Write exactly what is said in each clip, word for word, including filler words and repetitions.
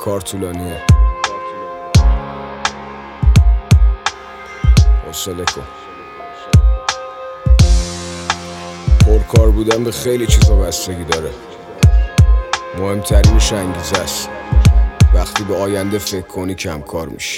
کار طولانیه، حوصله کن. پرکار بودن به خیلی چیزا بستگی داره. مهمترینش انگیزه است. وقتی به آینده فکر کنی کم کار میشی.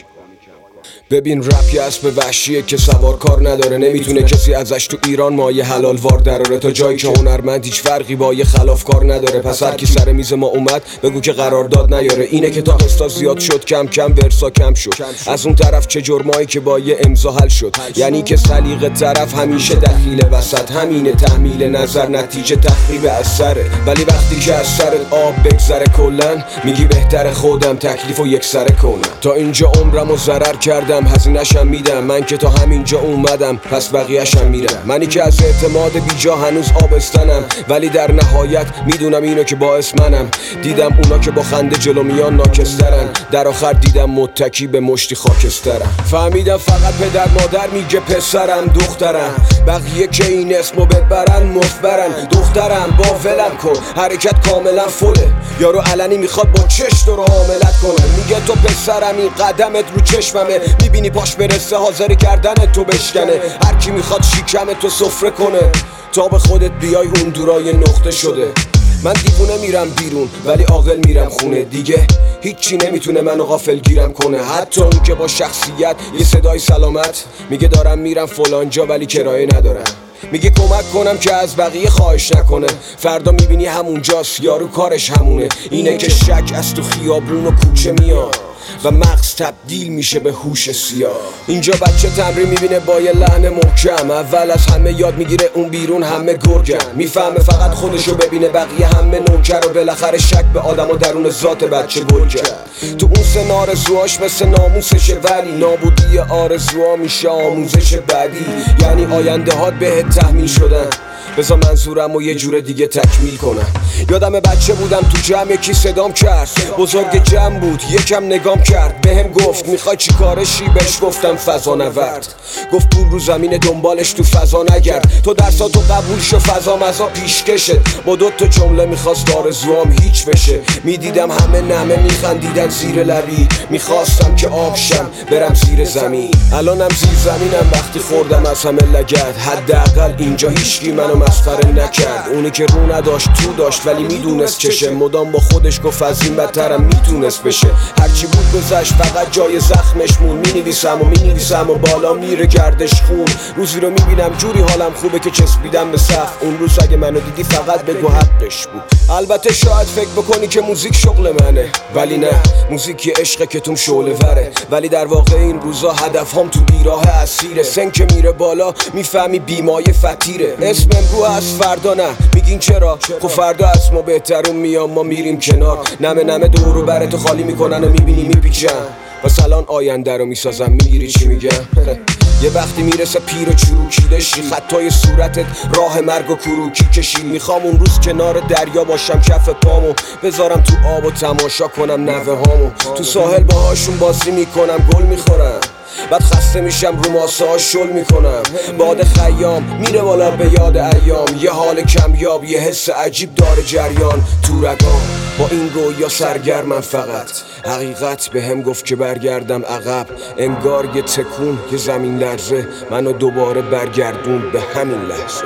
ببین رپ یه اسب وحشیه که سوار کار نداره. نمیتونه کسی ازش تو ایران مایه حلال وار دراره. تا جایی که هنرمند هیچ فرقی با یه خلاف کار نداره. پس هر کی سر میز ما اومد بگو که قرارداد نیاره. اینه که تا قسطا زیاد شد کم کم ورسا کم شد. از اون طرف چه جرمایی که با یه امضا حل شد. یعنی که سلیقه طرف همیشه دخیل وسط. همینه تحمیل نظر نتیجه تخریب اثره. ولی وقتی که از سرت آب بگذره کلن میگی بهتر خودم تکلیفو یک سره کنم. تا اینجا عمرمو ضرر کردم هزینه‌شم میدم. من که تا همینجا اومدم پس بقیه‌شم میرم. منی که از اعتماد بیجا هنوز آبستنم. ولی در نهایت میدونم اینو که باعث منم. دیدم اونا که با خنده جلو میان ناکسترن. در آخر دیدم متکی به مشتی خاکسترم. فهمیدم فقط پدر مادر میگه پسرم دخترم. بقیه که این اسمو ببرن مفبرن. دخترم با ولم کن حرکت کاملا فله. یارو علنی میخواد با چش تو رو حاملت کنه. میگه تو پسرم این قدمت رو چشممه. میبینی پاش برسه حاضر کردن تو بشکنه. هر کی میخواد شیکم تو سفره کنه. تا به خودت بیای اون دورای نقطه شده. من دیوونه میرم بیرون ولی عاقل میرم خونه. دیگه هیچی نمیتونه منو غافل گیرم کنه. حتی اون که با شخصیت یه صدای سلامت میگه دارم میرم فلان جا ولی کرایه ندارم. میگه کمک کنم که از بقیه خواهش نکنه. فردا میبینی همونجاست یارو کارش همونه. اینه که شک از تو خیابون و کوچه میاد و مغز تبدیل میشه به هوش سیاه. اینجا بچه تمرین میبینه با یه لحن محکم. اول از همه یاد میگیره اون بیرون همه گرگن. میفهمه فقط خودشو ببینه بقیه همه نوکر. و بالاخره شک به آدم و درون ذات بچه گل کرد. تو اون سن آرزوهاش مثل ناموسشه. ولی نابودی آرزوها میشه آموزش بعدی. یعنی آینده هات بهت تحمیل شدن. بذار منظورم و یه جور دیگه تکمیل کنم. یادم بچه بودم تو جمع یکی صدام کرد. بزرگ جمع بود یکم نگام کرد. بهم گفت میخوای چی کارشی؟ بهش گفتم فضا نورد. گفت پول رو زمین دنبالش تو فضا نگرد. تو درساتو قبول شو فضا مزا پیشکشت. با دو تا جمله میخواست آرزوام هیچ بشه. میدیدم همه نمه میخندیدن زیر لبی. میخواستم که آب شم برم زیر زمین. الانم زیر زمینم وقتی خوردم از همه لگد. حداقل اینجا هیچکی منو مسخره نکرد. اونی که رو نداشت تو داشت ولی میدونست چشه. مدام با خودش گفت از این بدترم میتونست بشه. هرچی بود گذشت فقط جای زخمش مون. مینویسم و مینویسم و بالا میره گردش خون. روزی رو میبینم جوری حالم خوبه که چسبیدم به سقف. اون روز اگه منو دیدی فقط بگو حقش بود. البته شاید فکر بکنی که موزیک شغل منه ولی نه. موزیک یه عشقه که توم شعله وره. ولی در واقع این روزا هدفهام تو بیراه اسیره. سن که میره بالا میفهمی بیمایه فتیره. اسم امرو از فردا نه. میگین چرا؟ خب فردا از ما بهترون میام ما میریم کنار. نمه نمه دورو براتو خالی میکنن و میبینی میپیچن. پس الان آینده رو میسازم. میگیری چی میگم؟ یه وقتی میرسه پیر و چروکیده شی. خطای صورتت راه مرگ و کروکی کشی. میخوام اون روز کنار دریا باشم کف پامو بذارم تو آب و تماشا کنم نوه هامو. تو ساحل باهاشون بازی میکنم گل میخورم. بعد خسته میشم رو ماسه ها شل میکنم. باد خیام میره بالا به یاد ایام. یه حال کمیاب یه حس عجیب داره جریان تو رگام. با این رویا سرگرمم فقط. حقیقت به هم گفت که برگردم عقب. انگار یه تکون یه زمین لرزه منو دوباره برگردون به همین لحظه.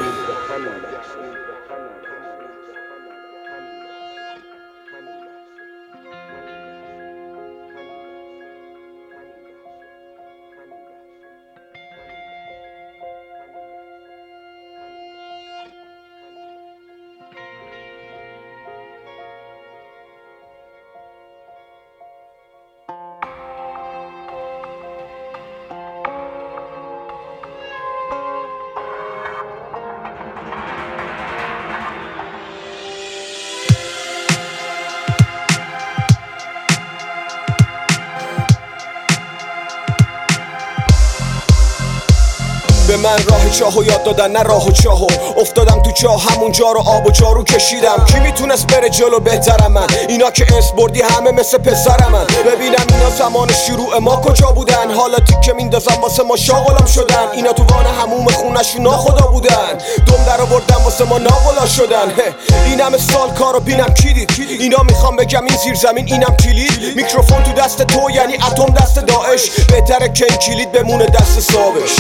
من راه چاهو یاد دادن نه راه و چاهو افتادم تو چاه همونجا رو آب و جارو کشیدم کی میتونست بره جلو بهترم من اینا که اس بردی همه مثل پسرم من ببینم اینا زمان شروع ما کجا بودن حالا تیکه میندازم واسه ما شاغلم شدن اینا تو وان هموم خونشون ناخدا بودن دم در آوردن واسه ما ناغلا شدن این همه سال کارو بینم کی دید اینا میخوام بگم این زیر زمین اینم کلید میکروفون تو دست تو یعنی اتم دست داعش بهتره که این کلید بمونه دست صابش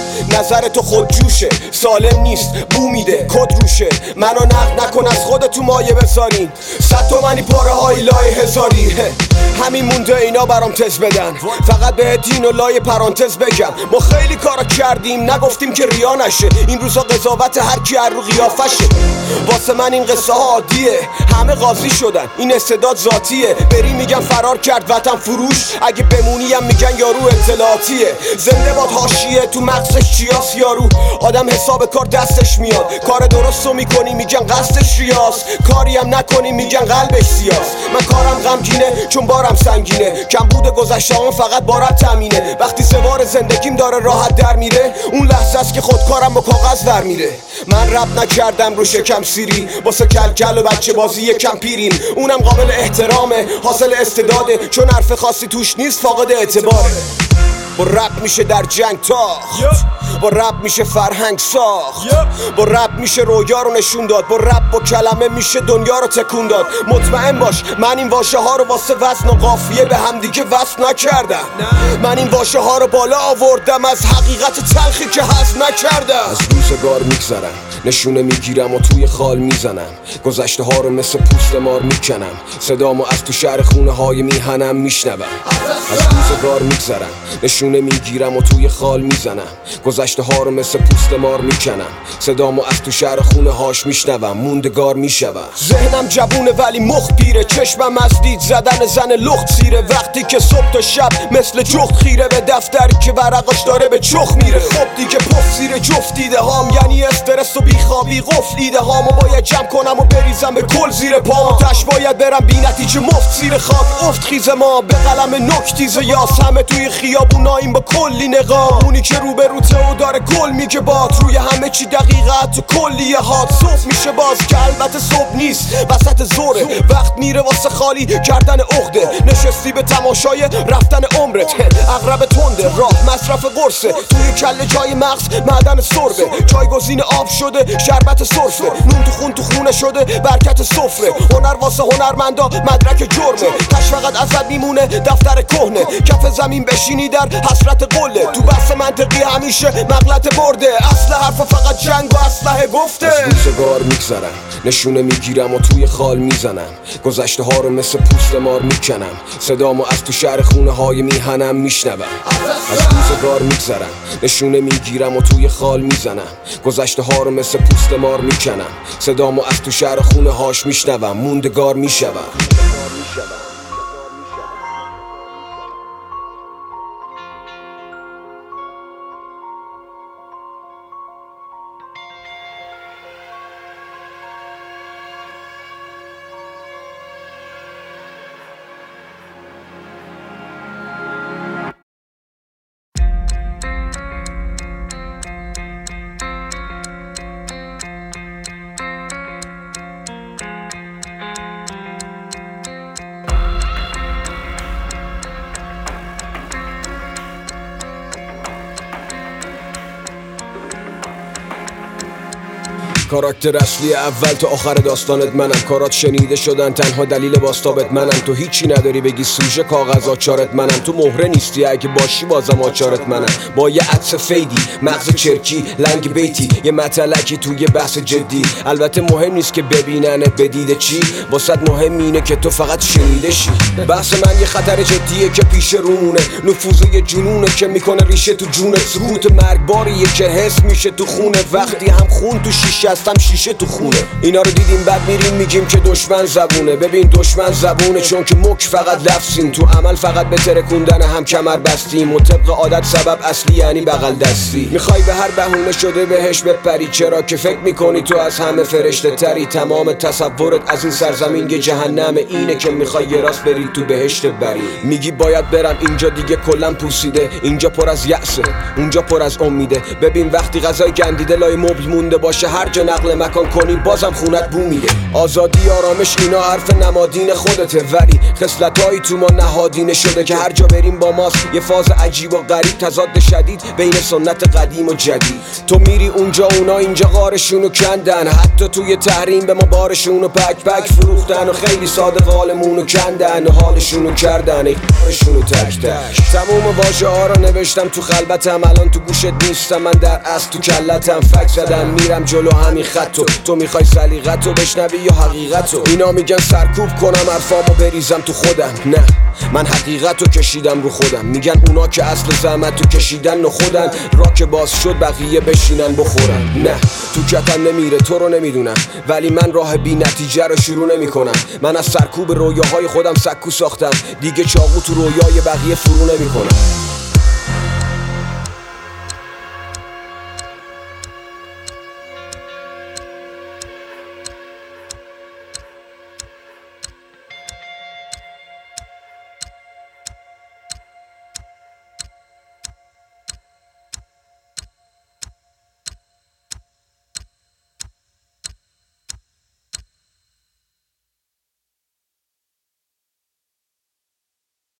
نظر تو خود جوشه سالم نیست بو میده کد روشه منو نقد نکن از خودت تو مایه بذارین صد تومنی پاره های لای هزاری همین مونده اینا برام تز بدن فقط به دین و لای پرانتز بگم ما خیلی کارا کردیم نگفتیم که ریا نشه این روزا قضاوت هر کی هر رو قیافشه واسه من این قصه ها عادیه همه قاضی شدن این استعداد ذاتیه بری میگن فرار کرد وطن فروش اگه بمونیم میگن یارو اطلاعاتیه زنده باد حاشیه تو مغزش چیاس یارو آدم حساب کار دستش میاد کار درستو میکنی میگن قصدش ریاس کاری هم نکنی میگن قلبش سیاس من کارم غمگینه چون بارم سنگینه کم بوده گذشته هم فقط بارم تامینه وقتی سوار زندگیم داره راحت در میره اون لحظه است که خودکارم با کاغذ در میره من رپ نکردم رو شکم سیری واسه کلکل و بچه بازی یکم پیریم اونم قابل احترامه حاصل استعداده چون حرف خاصی توش نیست فاقد اعتباره با رپ میشه در جنگ تاخت با رپ میشه فرهنگ ساخت با رپ میشه رویا رو نشون داد با رپ با کلمه میشه دنیا رو تکون داد مطمئن باش من این واژه ها رو واسه وزن و قافیه به هم دیگه وصل نکردم من این واژه ها رو بالا آوردم از حقیقت تلخی که هست نکردم از روزگار میگذرم نشونه میگیرم و توی خال میزنم گذشته ها رو مثل پوست مار میکنم صدامو از تو شهر خونه های میهنم میشنوم از روزگار میگذرم نشونه میگیرم و توی خال میزنم گذشته ها رو مثل پوست مار میکنم صدامو از تو شهر خونه هاش میشنوم موندگار میشوم ذهنم جوونه ولی مخ پیره چشمم از دید زدن زن لخت سیره وقتی که صبح تا شب مثل جخت خیره به دفتری که ورقاش داره به چخ میره خب دیگه پف زیر جفت دیده هام یعنی استرس و بیخوابی قفل ایده هامو باید جمع کنم و بریزم به کل زیر پام تش باید برم بی نتیجه مفت زیر خاک افت خیز ما به قلم نکتیز یاس همه توی خیابوناییم با کلی نقاب اونی که رو به روته و داره گل میگه باد روی همه چی دقیقت تو کلیه هات صبح میشه باز که البته صبح نیست وسط زوره وقت میره واسه خالی کردن عقده نشستی به تماشای رفتن عمرت اغرب تنده راه مصرف قرصه توی کله جای مغز معدن سربه جایگزین آب شده شربت سرفه نون تو خون تو خونه شده برکت سفره هنر واسه هنرمندا مدرک جرمه تش فقط ازت میمونه دفتر کهنه کف زمین بشینی در حسرت قله تو بحث منطقی همیشه مغلط برده اصل حرف فقط جنگ و اسلحه گفته از روزگار میگذرم نشونه میگیرم و توی خال میزنم گذشته ها رو مثل پوست مار میکنم صدامو از تو شهر خونه های میهنم میشنوم از روزگار میگذرم نشونه میگیرم و توی خال میزنم گذشته ها رو مثل پوست مار میکنم صدامو از تو شهر خونه هاش میشنوم موندگار میشوم کاراکتر اصلی اول تا آخر داستانت منم کارات شنیده شدن تنها دلیل باستابت منم تو هیچی نداری بگی سوژه کاغذ آچارت منم تو مهره نیستی اگه باشی بازم آچارت منم با یه عطس فیدی مغز چرکی لنگ بیتی یه مطلقی توی بحث جدی البته مهم نیست که ببیننت بدیده چی واسط مهم اینه که تو فقط شنیده شی بحث من یه خطر جدیه که پیش رونه نفوذ یه جنونه که میکنه ریشه تو جونت سکوت مرگباریه که حس میشه تو خونه وقتی هم خون تو شیشه بستم شیشه تو خونه. اینا رو دیدیم بعد میریم میگیم که دشمن زبونه. ببین دشمن زبونه چون که مک فقط لفظیم، تو عمل فقط به ترکوندن هم کمر بستیم و طبق عادت سبب اصلی یعنی بغل دستی. میخوای به هر بهونه شده بهش بپری، چرا که فکر میکنی تو از همه فرشته تری. تمام تصورت از این سرزمین یه جهنم، اینه که میخوای یه راست بری تو بهشت بری. میگی باید برم اینجا دیگه کلم پوسیده، اینجا پر از یأسه اونجا پر از امیده. ببین وقتی غذای گندیده لای مبل مونده باشه، هر جا نقل مکان کنی بازم خونت بو میده. آزادی آرامش اینا حرف نمادین خودته، ولی خصلتایی تو ما نهادینه شده که هر جا بریم با ماست. یه فاز عجیب و غریب، تضاد شدید بین سنت قدیم و جدید. تو میری اونجا اونا اینجا غارشونو کندن، حتی توی تحریم به ما بارشونو پک پک فروختن و خیلی ساده قالمونو کندن و حالشونو کردن ای کارشونو تک تک. تموم واژه ها رو نوشتم تو خلوتم، الان تو گوشت نیستم، من در اصل تو کلتم. فک زدم میرم جلو همین خطو، تو میخوای سلیقتو بشنوی یا حقیقتو؟ اینا میگن سرکوب کنم حرفامو بریزم تو خودم، نه من حقیقتو کشیدم رو خودم. میگن اونا که اصل زحمتو کشیدن و خودن، را که باز شد بقیه بشینن بخورن. نه تو کتم نمیره تو رو نمیدونم، ولی من راه بی نتیجه رو شروع نمی کنم. من از سرکوب رویاهای خودم سکو ساختم، دیگه چاقو تو رویای بقیه فرو نمی کنم.